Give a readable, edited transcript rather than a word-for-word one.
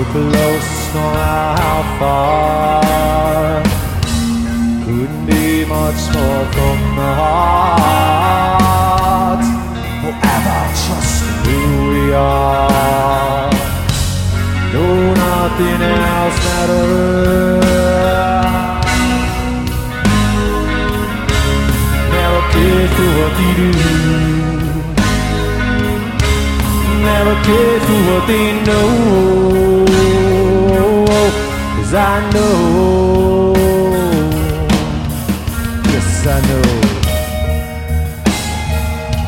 close nor how far. Couldn't be much more from the heart. Forever trust who we are. No, nothing else matters. Never cared for what they do. Never cared for what they know. 'Cause I know, yes I know.